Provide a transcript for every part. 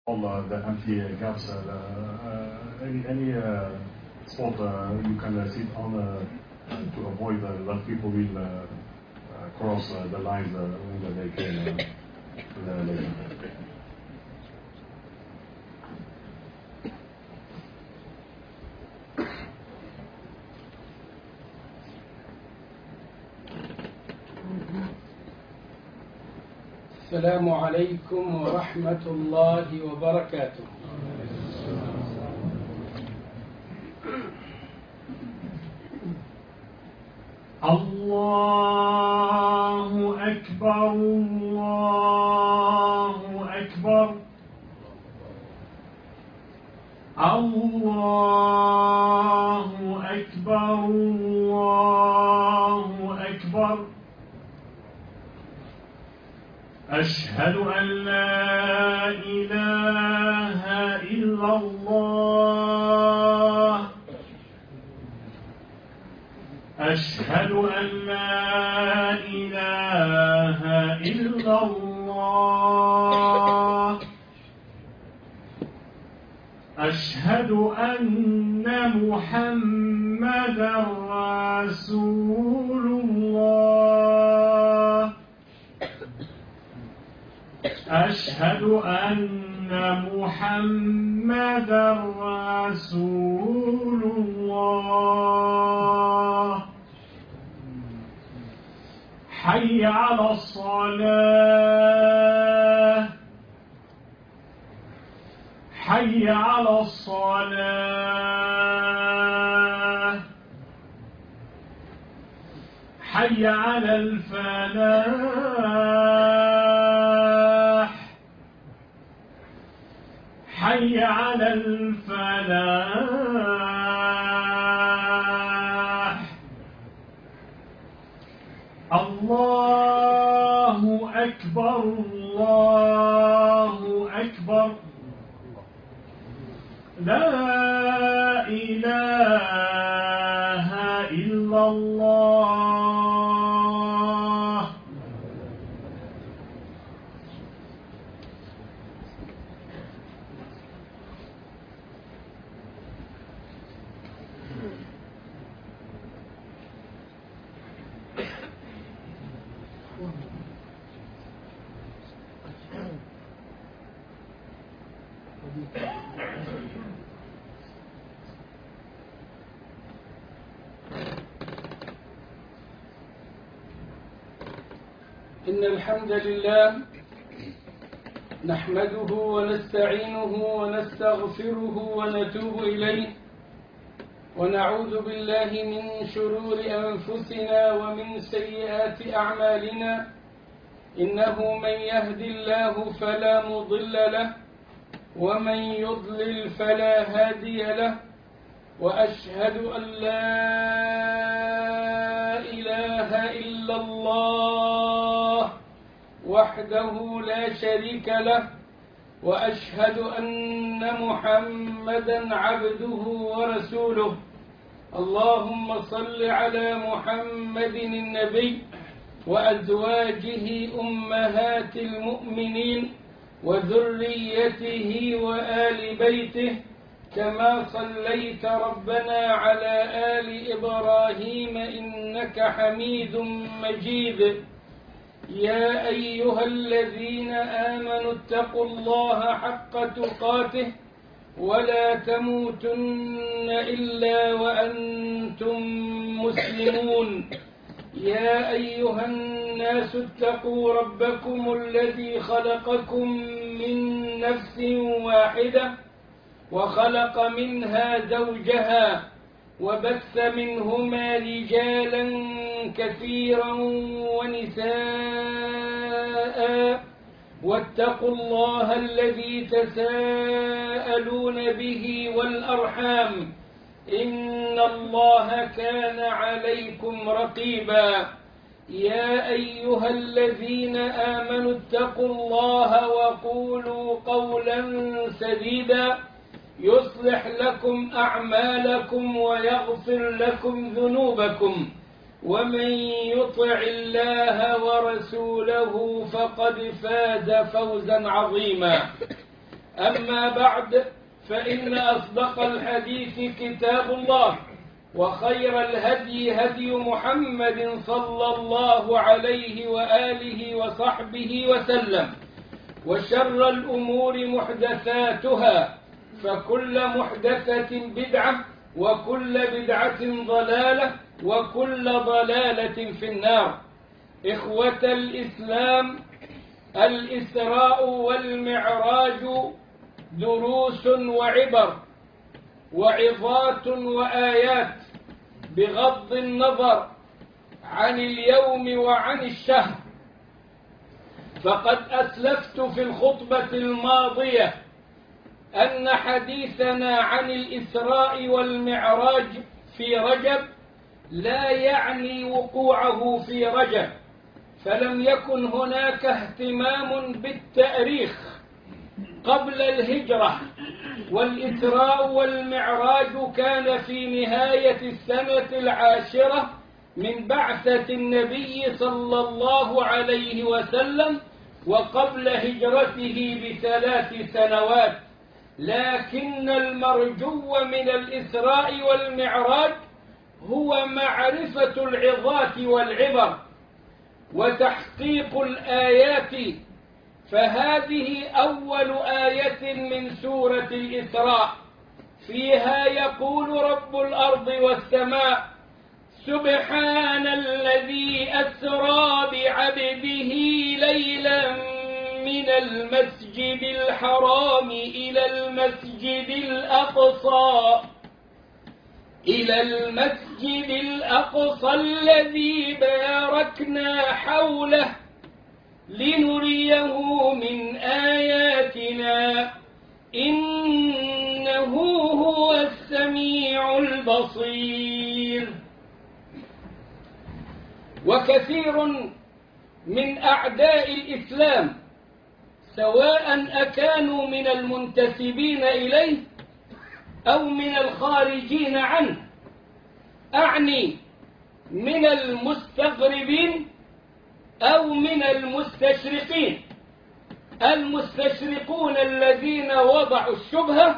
all the empty gaps. Any spot you can sit on to avoid that people will cross the lines when they came later. السلام عليكم ورحمة الله وبركاته. الله أكبر الله أكبر الله أكبر الله أكبر. أشهد أن لا إله إلا الله. أشهد أن لا إله إلا الله. أشهد أن محمدا رسول الله. أشهد أن محمدا رسول الله. حي على الصلاة. حي على الصلاة. حي على الفلاح. حي على الفلاح. الله أكبر الله أكبر. لا إله إلا الله. إن الحمد لله نحمده ونستعينه ونستغفره ونتوب إليه، ونعوذ بالله من شرور أنفسنا ومن سيئات أعمالنا. إنه من يهد الله فلا مضل له، ومن يضلل فلا هادي له. وأشهد أن لا إله إلا الله وحده لا شريك له، وأشهد أن محمدا عبده ورسوله. اللهم صل على محمد النبي وأزواجه أمهات المؤمنين وذريته وآل بيته، كما صليت ربنا على آل إبراهيم إنك حميد مجيد. يا أيها الذين آمنوا اتقوا الله حق تقاته ولا تموتن إلا وأنتم مسلمون. يا أيها الناس اتقوا ربكم الذي خلقكم من نفس واحدة وخلق منها زوجها وبث منهما رجالا كثيرا ونساء، واتقوا الله الذي تساءلون به والأرحام، إن الله كان عليكم رقيبا. يا أيها الذين آمنوا اتقوا الله وقولوا قولا سديدا يصلح لكم أعمالكم ويغفر لكم ذنوبكم، ومن يطع الله ورسوله فقد فاز فوزا عظيما. أما بعد، فإن أصدق الحديث كتاب الله، وخير الهدي هدي محمد صلى الله عليه وآله وصحبه وسلم، وشر الأمور محدثاتها، فكل محدثة بدعة، وكل بدعة ضلالة، وكل ضلالة في النار. إخوة الإسلام، الإسراء والمعراج دروس وعبر وعظات وآيات، بغض النظر عن اليوم وعن الشهر. فقد أسلفت في الخطبة الماضية أن حديثنا عن الإسراء والمعراج في رجب لا يعني وقوعه في رجب، فلم يكن هناك اهتمام بالتاريخ قبل الهجرة، والإسراء والمعراج كان في نهاية السنة 10 من بعثة النبي صلى الله عليه وسلم، وقبل هجرته ب3 سنوات. لكن المرجو من الإسراء والمعراج هو معرفة العظات والعبر وتحقيق الآيات. فهذه أول آية من سورة الإسراء، فيها يقول رب الأرض والسماء: سبحان الذي أسرى بعبده ليلا من المسجد الحرام إلى المسجد الأقصى الذي باركنا حوله لنريه من آياتنا إنه هو السميع البصير. وكثير من أعداء الإسلام، سواء أكانوا من المنتسبين إليه أو من الخارجين عنه، أعني من المستغربين أو من المستشرقين، المستشرقون الذين وضعوا الشبهة،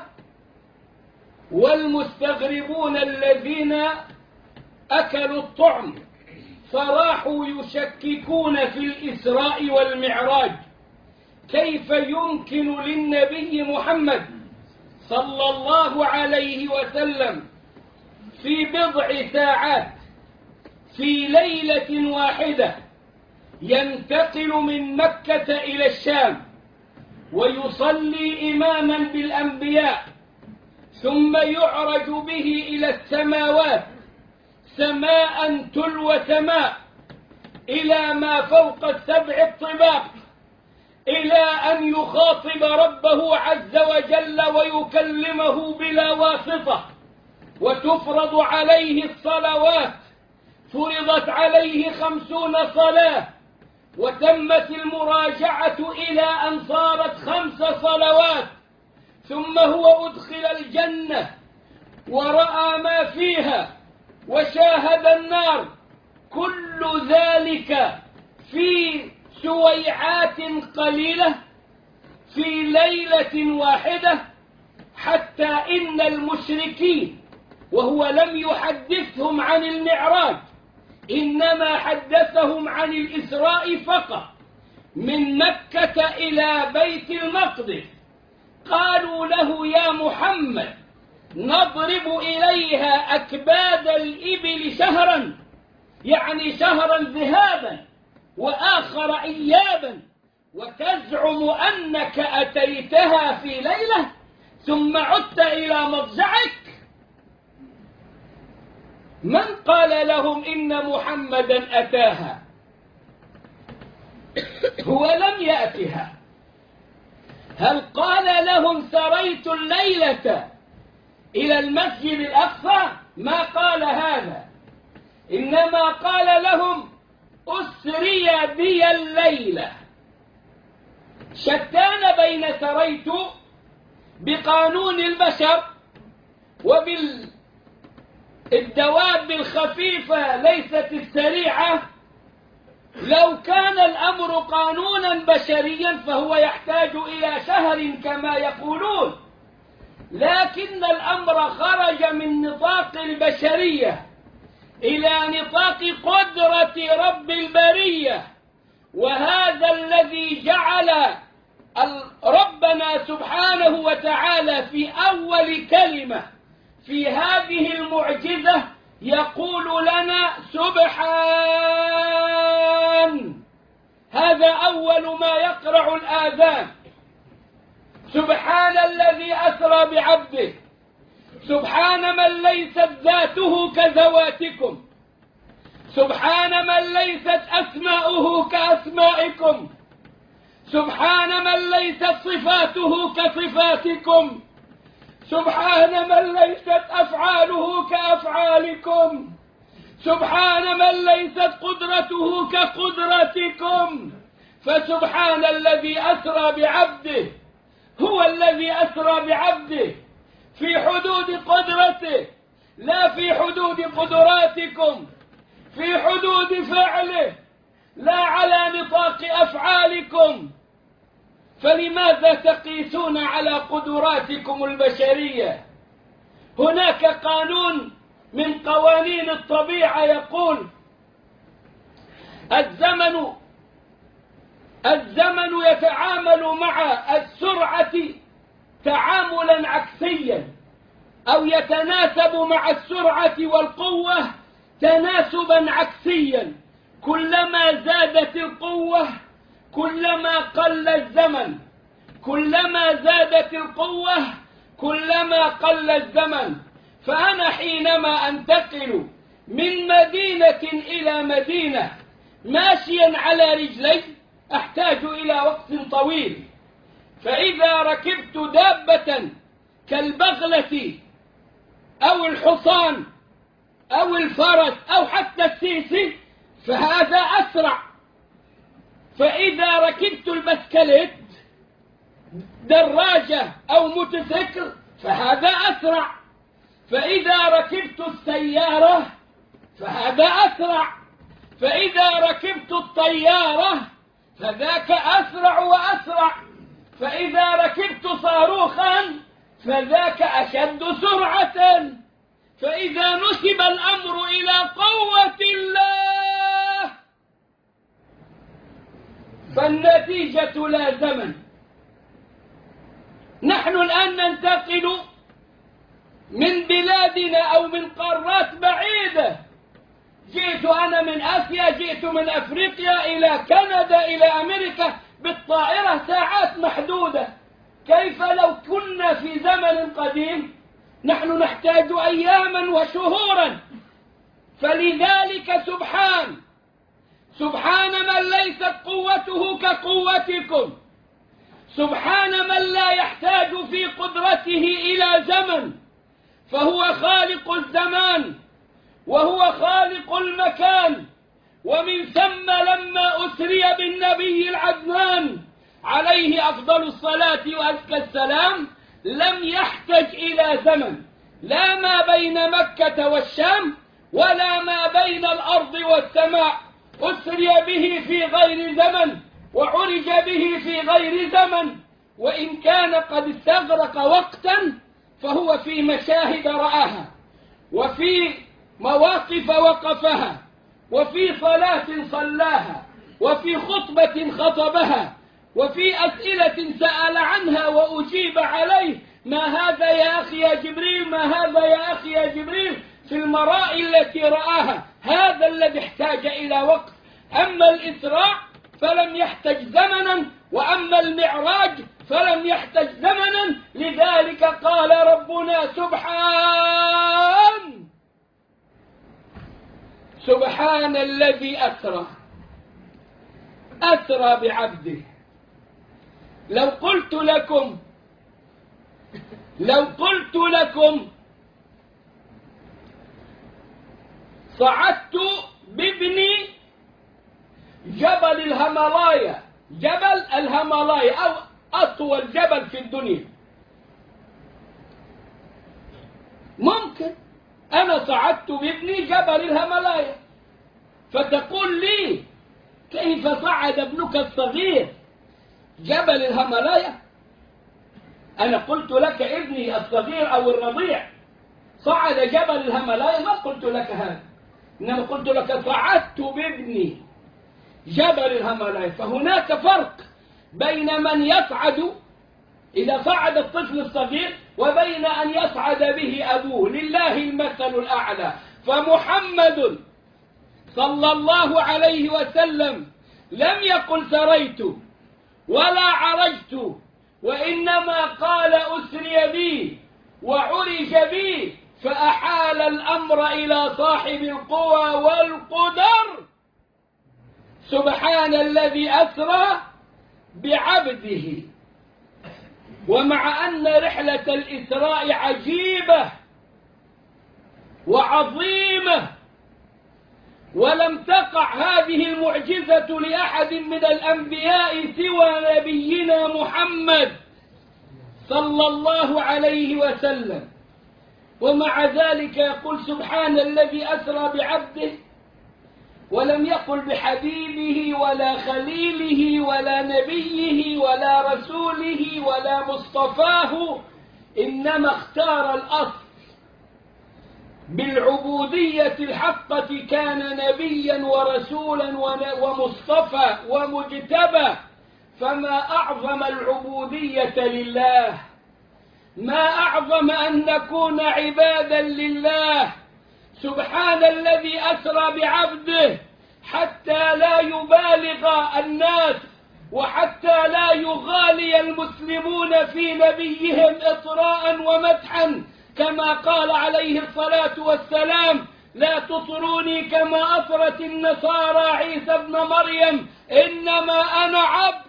والمستغربون الذين أكلوا الطعم فراحوا يشككون في الإسراء والمعراج. كيف يمكن للنبي محمد صلى الله عليه وسلم في بضع ساعات في ليلة واحدة ينتقل من مكة إلى الشام ويصلي إماما بالأنبياء، ثم يعرج به إلى السماوات، سماء تلو سماء، إلى ما فوق 7 الطباق، إلى أن يخاطب ربه عز وجل ويكلمه بلا واسطة، وتفرض عليه الصلوات. فرضت عليه 50 صلاة، وتمت المراجعة إلى أن صارت 5 صلوات، ثم هو أدخل الجنة ورأى ما فيها وشاهد النار. كل ذلك في سويعات قليلة في ليلة واحدة، حتى إن المشركين، وهو لم يحدثهم عن المعراج، إنما حدثهم عن الإسراء فقط، من مكة إلى بيت المقدس، قالوا له: يا محمد، نضرب إليها أكباد الإبل شهرا، يعني شهرا ذهابا وآخر إيابا، وتزعم أنك أتيتها في ليلة ثم عدت إلى مضجعك؟ من قال لهم إن محمدا أتاها؟ هو لم يأتها. هل قال لهم سريت الليلة إلى المسجد الأقصى؟ ما قال هذا، إنما قال لهم أسري بي الليلة. شتان بين سريت بقانون البشر وبالدواب الخفيفة ليست السريعة، لو كان الأمر قانونا بشريا فهو يحتاج إلى شهر كما يقولون، لكن الأمر خرج من نطاق البشرية إلى نطاق قدرة رب البرية، وهذا الذي جعل ربنا سبحانه وتعالى في أول كلمة في هذه المعجزة يقول لنا سبحان. هذا أول ما يقرع الآذان. سبحان الذي أسرى بعبده، سبحان من ليست ذاته كذواتكم، سبحان من ليست أسماؤه كأسمائكم، سبحان من ليست صفاته كصفاتكم، سبحان من ليست أفعاله كأفعالكم، سبحان من ليست قدرته كقدرتكم. فسبحان الذي أسرى بعبده هو الذي أسرى بعبده في حدود قدرته، لا في حدود قدراتكم، في حدود فعله، لا على نطاق أفعالكم. فلماذا تقيسون على قدراتكم البشرية؟ هناك قانون من قوانين الطبيعة يقول الزمن يتعامل مع السرعة تعاملا عكسيا، أو يتناسب مع السرعة والقوة تناسبا عكسيا. كلما زادت القوة كلما قل الزمن، كلما زادت القوة كلما قل الزمن. فأنا حينما أنتقل من مدينة إلى مدينة ماشيا على رجلي أحتاج إلى وقت طويل، فإذا ركبت دابة كالبغلة أو الحصان أو الفرس أو حتى السيسي فهذا أسرع. فإذا ركبت البسكليت دراجة أو موتوسيكل فهذا أسرع. فإذا ركبت السيارة فهذا أسرع. فإذا ركبت الطيارة فذاك أسرع وأسرع. فإذا ركبت صاروخا فذاك أشد سرعة. فإذا نسب الأمر إلى قوة الله فالنتيجة لا زمن. نحن الآن ننتقل من بلادنا أو من قارات بعيدة. جئت أنا من آسيا، جئت من أفريقيا إلى كندا إلى أمريكا بالطائرة ساعات محدودة. كيف لو كنا في زمن قديم؟ نحن نحتاج أياما وشهورا. فلذلك سبحان من ليست قوته كقوتكم، سبحان من لا يحتاج في قدرته إلى زمن، فهو خالق الزمان وهو خالق المكان. ومن ثم لما أسري بالنبي العدنان عليه أفضل الصلاة وأزكى السلام لم يحتج إلى زمن، لا ما بين مكة والشام ولا ما بين الأرض والسماء. أسري به في غير زمن وعرج به في غير زمن، وإن كان قد استغرق وقتا فهو في مشاهد رآها، وفي مواقف وقفها، وفي صلاة صلاها، وفي خطبة خطبها، وفي أسئلة سأل عنها وأجيب عليه. ما هذا يا أخي يا جبريل، ما هذا يا أخي يا جبريل، في المرائي التي رآها. هذا الذي احتاج إلى وقت. أما الإسراء فلم يحتج زمنا، وأما المعراج فلم يحتج زمنا. لذلك قال ربنا سبحان الذي أسرى بعبده. لو قلت لكم صعدت بابني جبل الهيمالايا أو أطول جبل في الدنيا، ممكن أنا صعدت بابني جبل الهيمالايا، فتقول لي كيف صعد ابنك الصغير جبل الهيمالايا؟ أنا قلت لك ابني الصغير أو الرضيع صعد جبل الهيمالايا، ما قلت لك هذا، إنما قلت لك صعدت بابني جبل الهيمالايا. فهناك فرق بين من يصعد إذا صعد الطفل الصغير وبين أن يصعد به أبوه. لله المثل الأعلى. فمحمد صلى الله عليه وسلم لم يقل سريت ولا عرجت، وإنما قال أسري بي وعرج بي، فأحال الأمر إلى صاحب القوى والقدر. سبحان الذي أسرى بعبده. ومع أن رحلة الإسراء عجيبة وعظيمة، ولم تقع هذه المعجزة لأحد من الأنبياء سوى نبينا محمد صلى الله عليه وسلم، ومع ذلك يقول سبحان الذي أسرى بعبده، ولم يقل بحبيبه ولا خليله ولا نبيه ولا رسوله ولا مصطفاه، إنما اختار الأصل بالعبودية الحقة. كان نبيا ورسولا ومصطفى ومجتبى. فما أعظم العبودية لله، ما أعظم أن نكون عبادا لله. سبحان الذي أسرى بعبده حتى لا يبالغ الناس وحتى لا يغالي المسلمون في نبيهم إطراء ومدحا، كما قال عليه الصلاة والسلام: لا تطروني كما أطرت النصارى عيسى ابن مريم، إنما أنا عبد،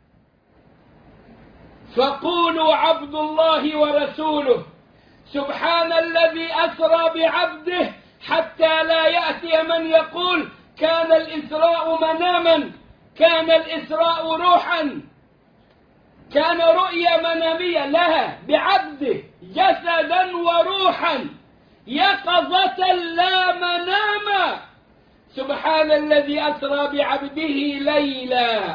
فقولوا عبد الله ورسوله. سبحان الذي أسرى بعبده حتى لا يأتي من يقول كان الإسراء مناما، كان الإسراء روحا، كان رؤيا منامية لها بعبده جسدا وروحا يقظة لا مناما. سبحان الذي أسرى بعبده ليلا.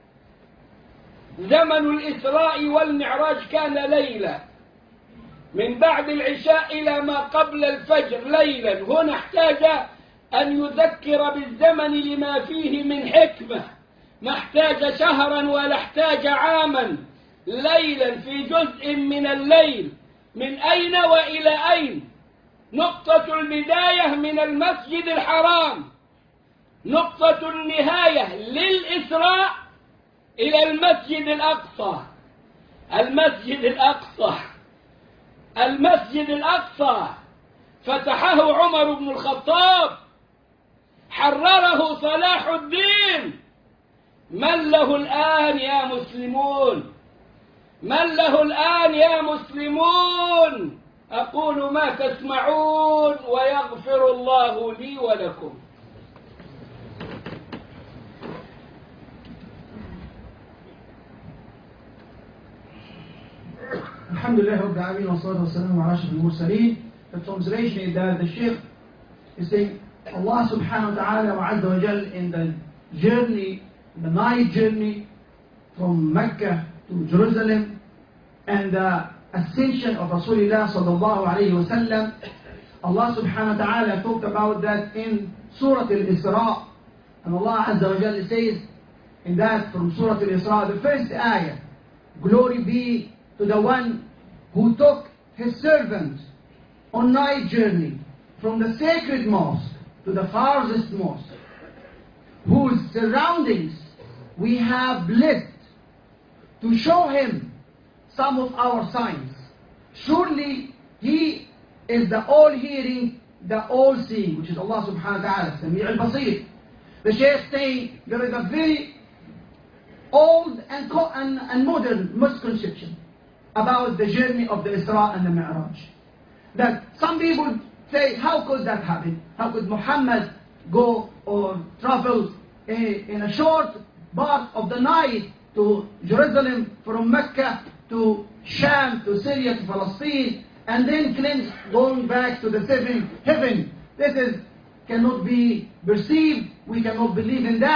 زمن الإسراء والمعراج كان ليلا، من بعد العشاء إلى ما قبل الفجر ليلا. هنا احتاج أن يذكر بالزمن لما فيه من حكمة، ما احتاج شهرا ولا احتاج عاما. ليلا في جزء من الليل. من أين وإلى أين؟ نقطة البداية من المسجد الحرام، نقطة النهاية للإسراء إلى المسجد الأقصى. المسجد الأقصى، المسجد الأقصى فتحه عمر بن الخطاب، حرره صلاح الدين. من له الآن يا مسلمون؟ من له الآن يا مسلمون؟ أقول ما تسمعون ويغفر الله لي ولكم. Alhamdulillah Rabbil Alameen wa salatu wa salamu ala ashrafil mursaleen. The translation is that the Shaykh is saying Allah subhanahu wa ta'ala wa azza wa jal in the journey, the night journey from Mecca to Jerusalem and the ascension of Rasulullah sallallahu alayhi wa sallam, Allah subhanahu wa ta'ala talked about that in Surah Al-Isra. And Allah azza wa jal says in that from Surah Al-Isra, the first ayah, glory be to the one who took his servant on night journey from the sacred mosque to the farthest mosque, whose surroundings we have blessed, to show him some of our signs. Surely he is the all-hearing, the all-seeing, which is Allah subhanahu wa ta'ala, Sami' al-Basir. The Shaykh saying there is a very old and modern misconception about the journey of the Isra and the Mi'raj. That some people say, how could that happen? How could Muhammad go or travel in a short part of the night to Jerusalem, from Mecca to Sham, to Syria, to Palestine, and then cleanse going back to the seventh heaven? This cannot be perceived. We cannot believe in that.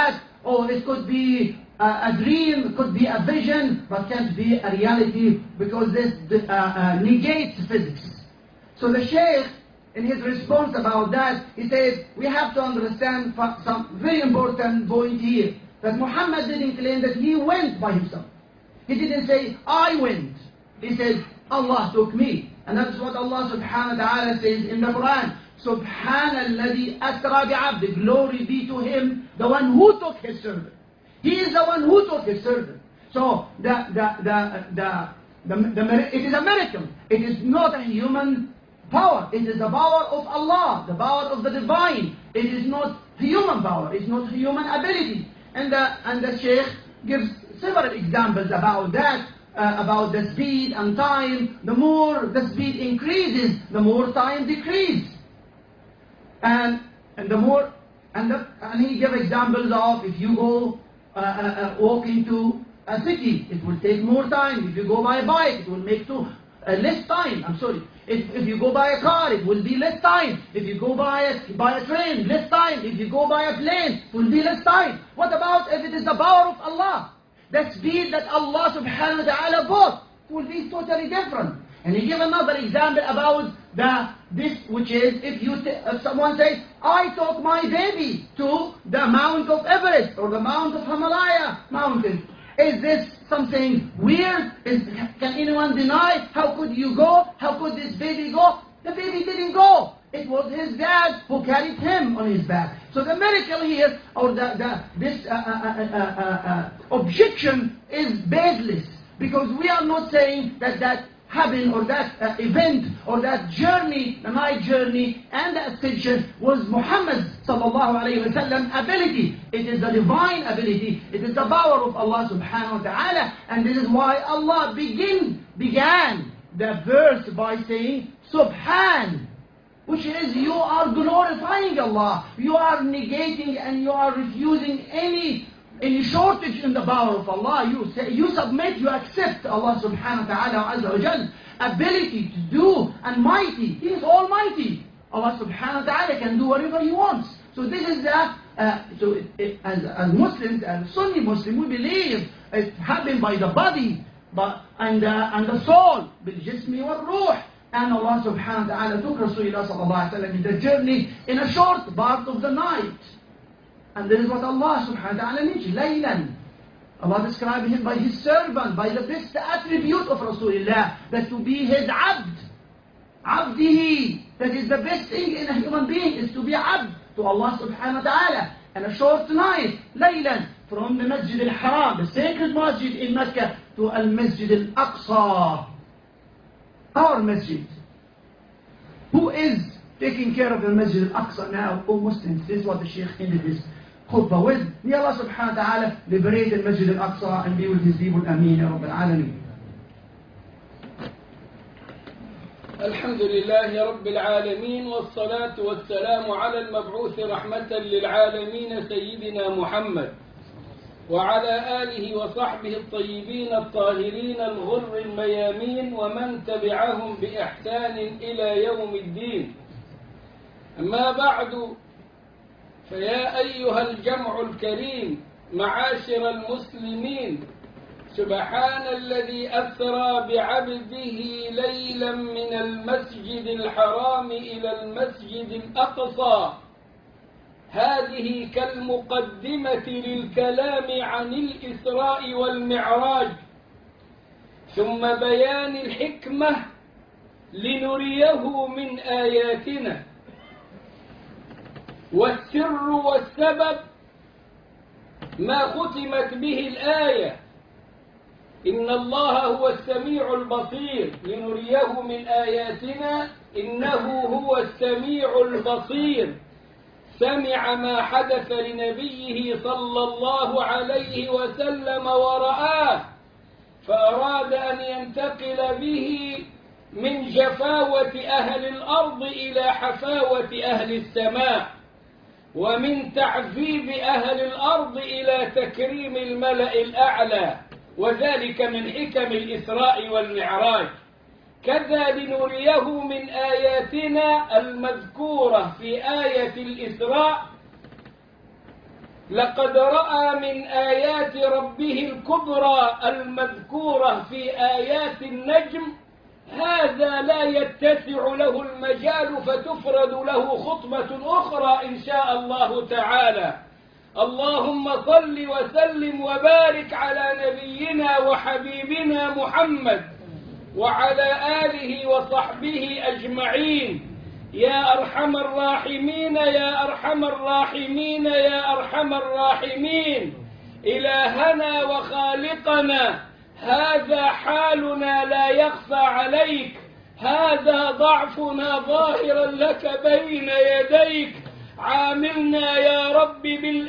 or it could be a dream, it could be a vision, but can't be a reality because this negates physics. So the Shaykh, in his response about that, he says, we have to understand some very important point here, that Muhammad didn't claim that he went by himself. He didn't say, I went. He said, Allah took me. And that's what Allah subhanahu wa ta'ala says in the Quran. Subhanalladhi asra bi'abdi. Glory be to him, the one who took his servant. He is the one who took his servant. So it is a miracle. It is not a human power. It is the power of Allah, the power of the divine. It is not human power. It's not human ability. And the Shaykh gives several examples about that, about the speed and time. The more the speed increases, the more time decreases. And he gave examples of if you go walk into a city, it will take more time. If you go by a bike, it will make less time. I'm sorry. If you go by a car, it will be less time. If you go by a train, less time. If you go by a plane, it will be less time. What about if it is the power of Allah? The speed that Allah subhanahu wa ta'ala brought will be totally different. And he gave another example about this, which is if someone says, I took my baby to the Mount of Everest or the Mount of Himalaya mountain. Is this something weird? Can anyone deny? How could you go? How could this baby go? The baby didn't go. It was his dad who carried him on his back. So the miracle here, or this objection is baseless. Because we are not saying that happened or that event or that journey, the night journey and the ascension was Muhammad sallallahu alayhi wa sallam ability. It is the divine ability. It is the power of Allah subhanahu wa ta'ala. And this is why Allah began the verse by saying Subhan, which is you are glorifying Allah. You are negating and you are refusing any shortage in the power of Allah. You submit, you accept Allah subhanahu wa ta'ala azza wa jal ability to do and mighty. He is almighty. Allah subhanahu wa ta'ala can do whatever He wants. So this is as Muslims, as Sunni Muslim, we believe it happened by the body and the soul, bil-jismi wal-ruh. And Allah subhanahu wa ta'ala took Rasulullah sallallahu alayhi wa sallam in the journey in a short part of the night. And this is what Allah subhanahu wa ta'ala needs, laylan. Allah described him by his servant, by the best attribute of Rasulullah, that to be his abd. Abdihi, that is the best thing in a human being, is to be abd to Allah subhanahu wa ta'ala. And a short night, laylan, from the Masjid al-Haram, the sacred masjid in Mecca, to al-Masjid al-Aqsa, our masjid. Who is taking care of the Masjid al-Aqsa now? O Muslims, this is what the Shaykh ended his khutbah with. May Allah subhanahu wa ta'ala liberate the Masjid al-Aqsa and be with his people. Ameen ya Rabbil Alameen. الحمد لله رب العالمين والصلاة والسلام على المبعوث رحمة للعالمين سيدنا محمد وعلى آله وصحبه الطيبين الطاهرين الغر الميامين ومن تبعهم بإحسان إلى يوم الدين. أما بعد، فيا أيها الجمع الكريم معاشر المسلمين، سبحان الذي أسرى بعبده ليلا من المسجد الحرام إلى المسجد الأقصى. هذه كالمقدمة للكلام عن الإسراء والمعراج، ثم بيان الحكمة لنريه من آياتنا. والسر والسبب ما ختمت به الآية، إن الله هو السميع البصير، لنريه من آياتنا إنه هو السميع البصير. سمع ما حدث لنبيه صلى الله عليه وسلم ورآه، فأراد أن ينتقل به من جفاوة أهل الأرض إلى حفاوة أهل السماء، ومن تعذيب أهل الأرض إلى تكريم الملأ الأعلى، وذلك من حكم الإسراء والمعراج. كذا لنريه من آياتنا المذكورة في آية الإسراء لقد رأى من آيات ربه الكبرى المذكورة في آيات النجم هذا لا يتسع له المجال فتفرد له خطبة أخرى إن شاء الله تعالى. اللهم صل وسلم وبارك على نبينا وحبيبنا محمد وعلى آله وصحبه أجمعين. يا أرحم الراحمين يا أرحم الراحمين يا أرحم الراحمين، إلهنا وخالقنا، هذا حالنا لا يخفى عليك، هذا ضعفنا ظاهرا لك بين يديك، عاملنا يا رب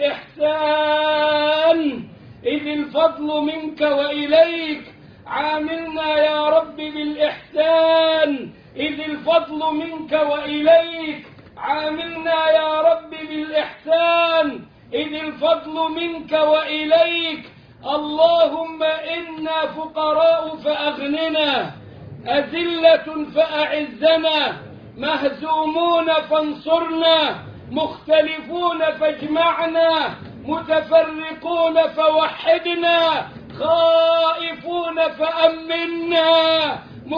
بالإحسان إذ الفضل منك وإليك، عاملنا يا رب بالإحسان إذ الفضل منك وإليك، عاملنا يا رب بالإحسان إذ الفضل منك وإليك. اللهم إنا فقراء فأغننا، أذلة فأعزنا، مهزومون فانصرنا، مختلفون فاجمعنا، متفرقون فوحدنا، خائفون فأمنا،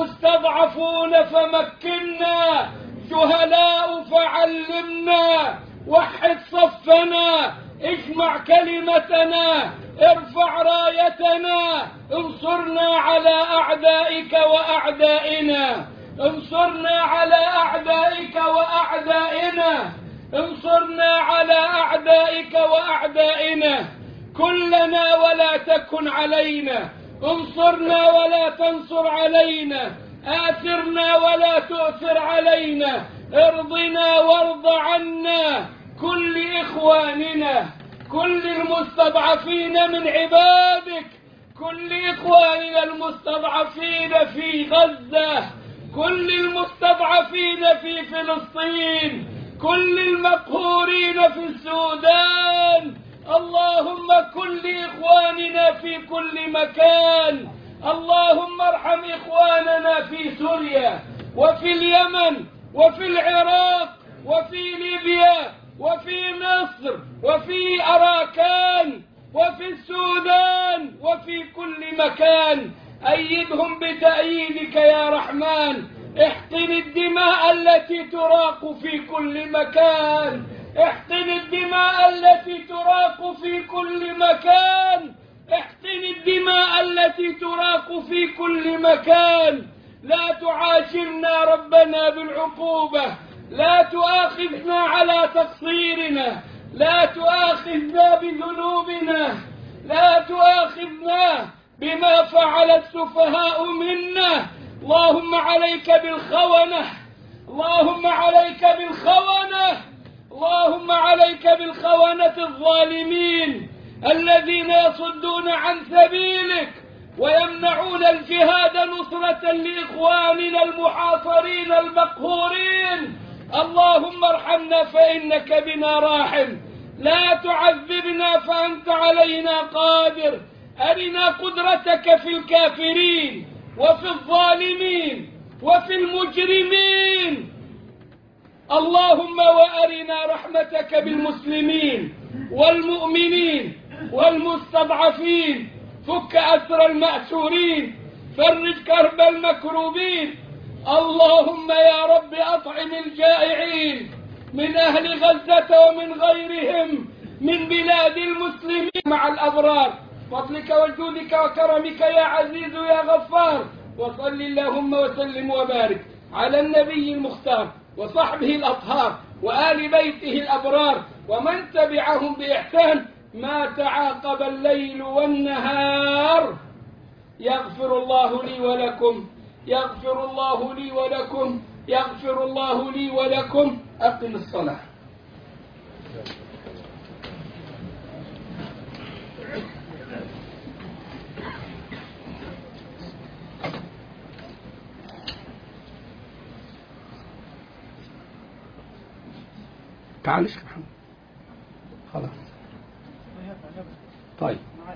مستضعفون فمكنا، جهلاء فعلمنا، وحد صفنا، اجمع كلمتنا، ارفع رايتنا، انصرنا على أعدائك وأعدائنا، انصرنا على أعدائك وأعدائنا، انصرنا على أعدائك وأعدائنا، كلنا ولا تكن علينا، انصرنا ولا تنصر علينا، آثرنا ولا تؤثر علينا، ارضنا وارض عنا، كل إخواننا، كل المستضعفين من عبادك، كل إخواننا المستضعفين في غزة، كل المستضعفين في فلسطين، كل المقهورين في السودان، اللهم كل إخواننا في كل مكان، اللهم ارحم إخواننا في سوريا وفي اليمن وفي العراق وفي ليبيا وفي مصر وفي أراكان وفي السودان وفي كل مكان، أيدهم بتأييدك يا رحمن، احقن الدماء التي تراق في كل مكان، احقن الدماء التي تراق في كل مكان، احقن الدماء التي تراق في كل مكان، لا تعاجلنا ربنا بالعقوبة، لا تؤاخذنا على تقصيرنا، لا تؤاخذنا بذنوبنا، لا تؤاخذنا بما فعل السفهاء منا. اللهم عليك بالخونة، اللهم عليك بالخونة، اللهم عليك بالخونة الظالمين الذين يصدون عن سبيلك ويمنعون الجهاد نصرة لإخواننا المحاصرين المقهورين. اللهم ارحمنا فإنك بنا راحم، لا تعذبنا فأنت علينا قادر، أرنا قدرتك في الكافرين وفي الظالمين وفي المجرمين. اللهم وأرنا رحمتك بالمسلمين والمؤمنين والمستضعفين، فك أسر المأسورين، فرج كرب المكروبين. اللهم يا رب أطعم الجائعين من أهل غزة ومن غيرهم من بلاد المسلمين مع الأبرار، فضلك وجودك وكرمك يا عزيز يا غفار. وصل اللهم وسلم وبارك على النبي المختار وصحبه الأطهار وآل بيته الأبرار ومن تبعهم بإحسان ما تعاقب الليل والنهار. يغفر الله لي ولكم، يغفر الله لي ولكم، يغفر الله لي ولكم. أقم الصلاة. تعال يا محمد. خلاص طيب.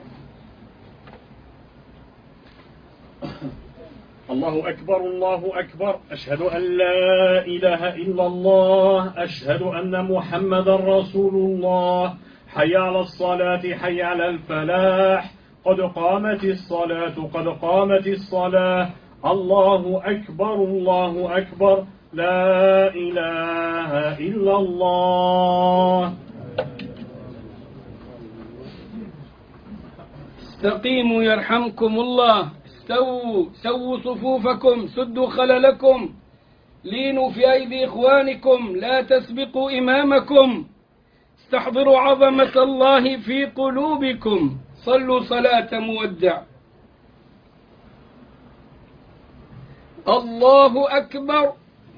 الله أكبر الله أكبر، أشهد أن لا إله إلا الله، أشهد أن محمدا رسول الله، حي على الصلاة حي على الفلاح قد قامت الصلاة قد قامت الصلاة الله أكبر الله أكبر لا إله إلا الله. استقيموا يرحمكم الله. سووا صفوفكم، سدوا خللكم، لينوا في أيدي إخوانكم، لا تسبقوا إمامكم، استحضروا عظمة الله في قلوبكم. صلوا صلاة مودع. الله أكبر.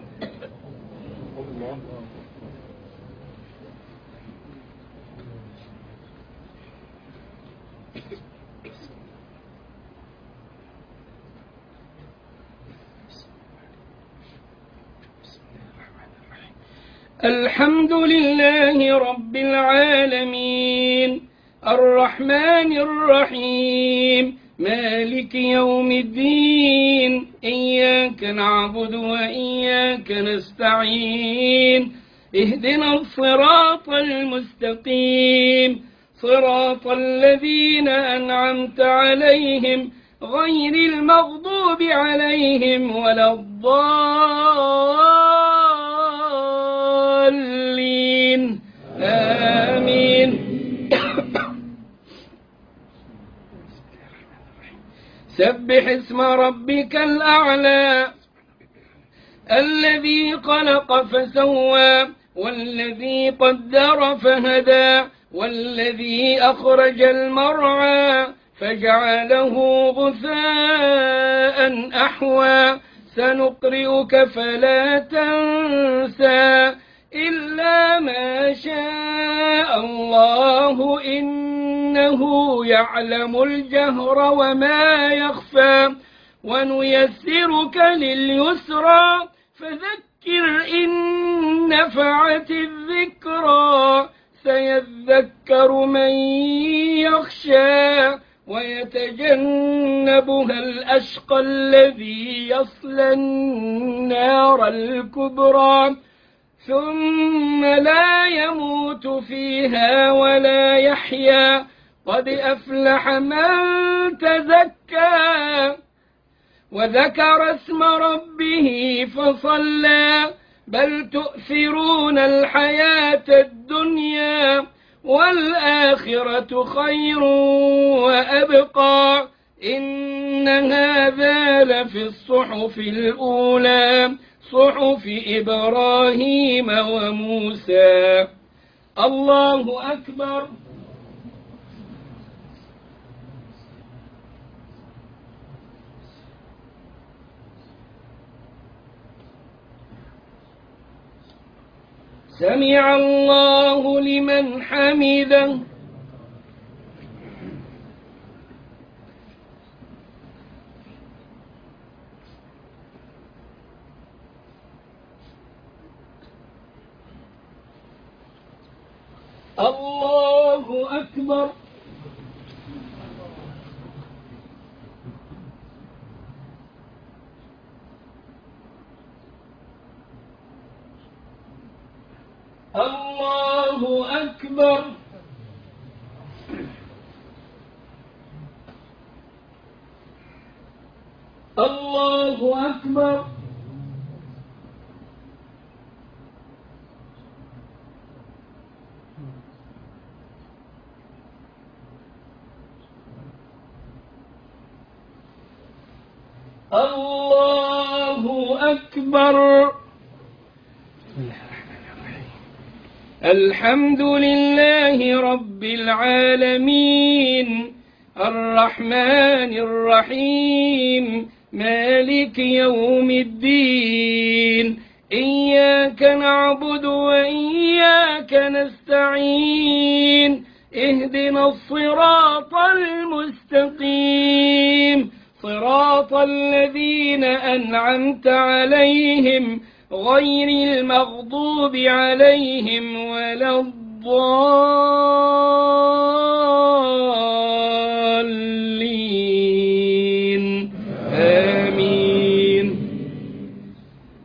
الحمد لله رب العالمين الرحمن الرحيم مالك يوم الدين إياك نعبد وإياك نستعين اهدنا الصراط المستقيم صراط الذين أنعمت عليهم غير المغضوب عليهم ولا الضالين آمين. سبح اسم ربك الأعلى الذي خلق فسوى والذي قدر فهدى والذي أخرج المرعى فجعله غثاء أحوى سنقرئك فلا تنسى إلا ما شاء الله إنه يعلم الجهر وما يخفى ونيسرك لليسرى فذكر إن نفعت الذكرى سيذكر من يخشى ويتجنبها الأشقى الذي يصلى النار الكبرى ثم لا يموت فيها ولا يحيا قد أفلح من تزكى وذكر اسم ربه فصلى بل تؤثرون الحياة الدنيا والآخرة خير وأبقى إن هذا لفي الصحف الأولى صحف إبراهيم وموسى. الله أكبر. سمع الله لمن حمده. الله أكبر. الله أكبر. الله أكبر. الله أكبر. الحمد لله رب العالمين الرحمن الرحيم مالك يوم الدين إياك نعبد وإياك نستعين اهدنا الصراط المستقيم صراط الذين أنعمت عليهم غير المغضوب عليهم ولا الضالين آمين.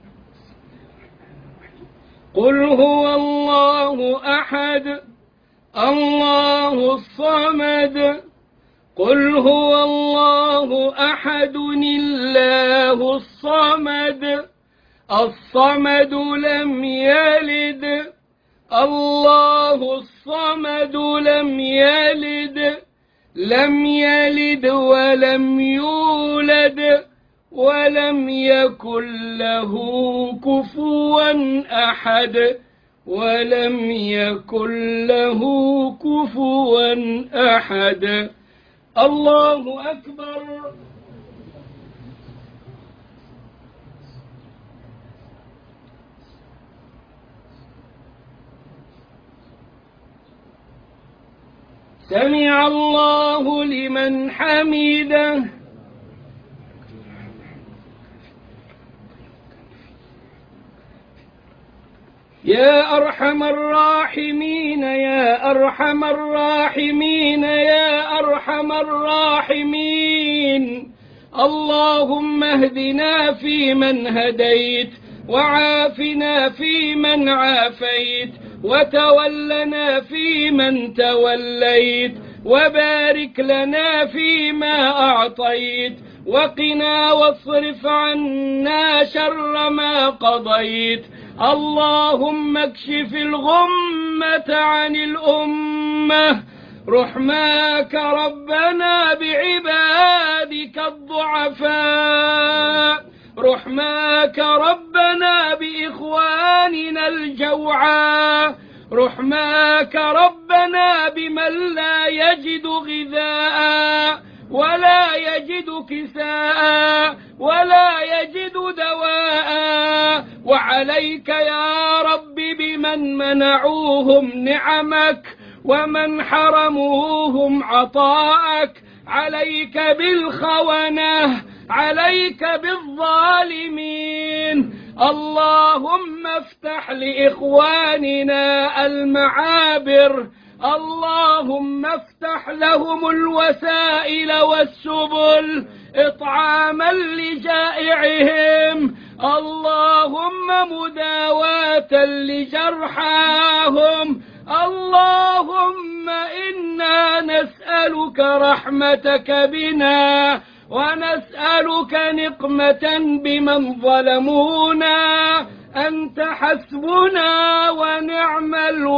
قل هو الله أحد الله الصمد قل هو الله أحد الله الصمد الصمد لم يلد الله الصمد لم يلد ولم يولد ولم يكن له كفوا أحد ولم يكن له كفوا أحد. الله أكبر. سمع الله لمن حمده. يا أرحم الراحمين يا أرحم الراحمين يا أرحم الراحمين. اللهم اهدنا فيمن هديت وعافنا فيمن عافيت وتولنا فيمن توليت وبارك لنا فيما أعطيت وقنا واصرف عنا شر ما قضيت. اللهم اكشف الغمة عن الأمة. رحماك ربنا بعبادك الضعفاء. رحماك ربنا بإخواننا الجوعى. رحماك ربنا بمن لا يجد غذاء ولا يجد كساء ولا يجد دواء. وعليك يا رب بمن منعوهم نعمك ومن حرموهم عطاءك. عليك بالخونة عليك بالظالمين. اللهم افتح لإخواننا المعابر. اللهم افتح لهم الوسائل والسبل إطعاما لجائعهم. اللهم مداواة لجرحاهم. اللهم إنا نسألك رحمتك بنا ونسألك نقمة بمن ظلمونا. أنت حسبنا ونعم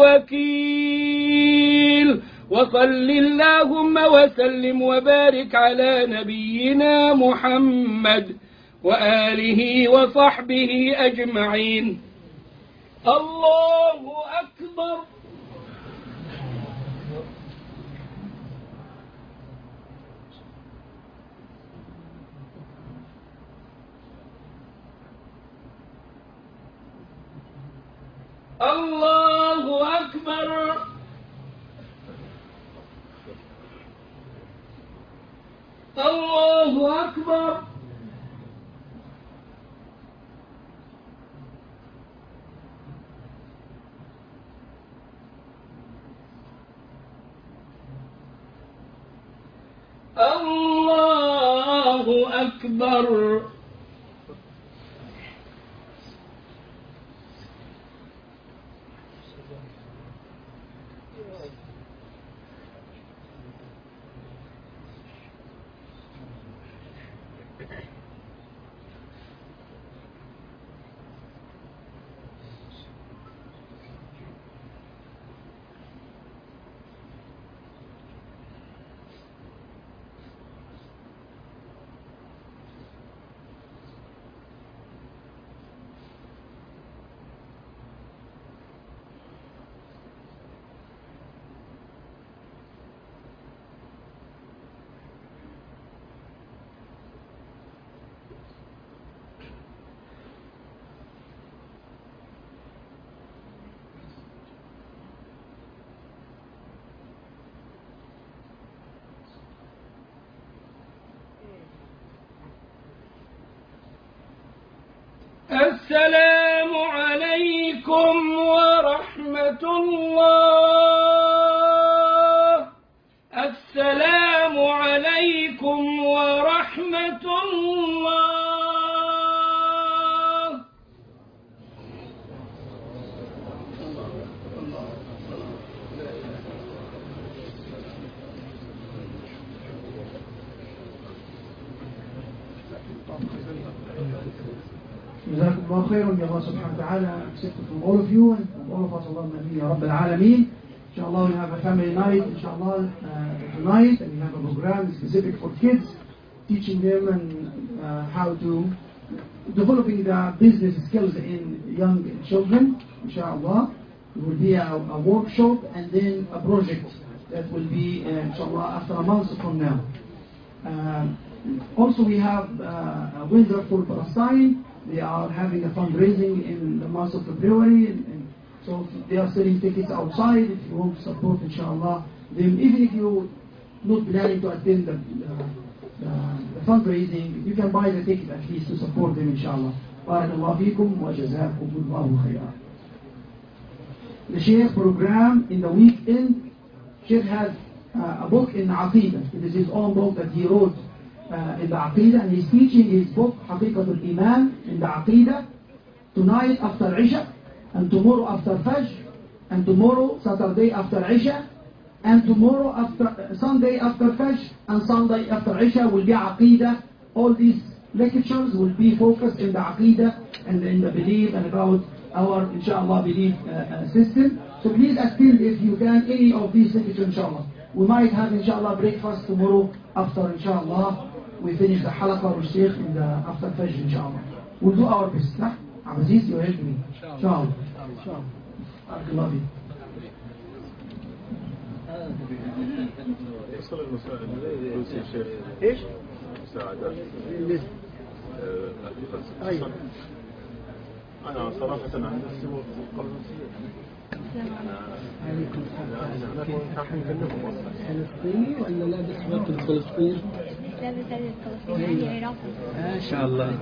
الوكيل. وصل اللهم وسلم وبارك على نبينا محمد وآله وصحبه أجمعين. الله أكبر. الله أكبر. الله أكبر. الله أكبر. السلام عليكم ورحمة الله. السلام عليكم ورحمة الله. Jazakumullah khairan. May Allah subhanahu wa ta'ala accept it from all of you and from all of us. Allahumma ameen ya Rabbil Alameen. Inshallah, we have a family night, inshallah, tonight, and we have a program specific for kids, teaching them and how to developing the business skills in young children, inshallah. It will be a workshop and then a project that will be, inshallah, after a month from now. Also, we have a Windsor for Palestine. They are having a fundraising in the month of February, and so they are selling tickets outside. If you want to support, inshallah, them, even if you're not planning to attend the fundraising, you can buy the ticket at least to support them, inshallah. Barakallahu feekum wa jazakumullahu khairan. The Sheikh program in the weekend, Sheikh has a book in Aqidah. It is his own book that he wrote in the Aqidah, and he's teaching his book Haqiqatul Iman in the Aqidah tonight after Isha, and tomorrow after Fajr, and tomorrow Saturday after Isha, and tomorrow after Sunday after Fajr, and Sunday after Isha will be Aqidah. All these lectures will be focused in the Aqidah and in the belief and about our, inshallah, belief system. So please attend if you can any of these lectures, inshallah. We might have, inshallah, breakfast tomorrow after, inshallah, we finish the halaqah with Sheikh in the after Fajr, inshallah. We'll do our best. Nah? Aziz, you help me. Inshallah. Inshallah. Barakallah fiik. وصل المسائل يا شيخ ايش؟ مساعدات ايوه انا صراحه عن نفسي عليكم فلسطيني ولا لابس بدلة فلسطين؟ لابس بدلة فلسطين يعني عراقي. ما شاء الله.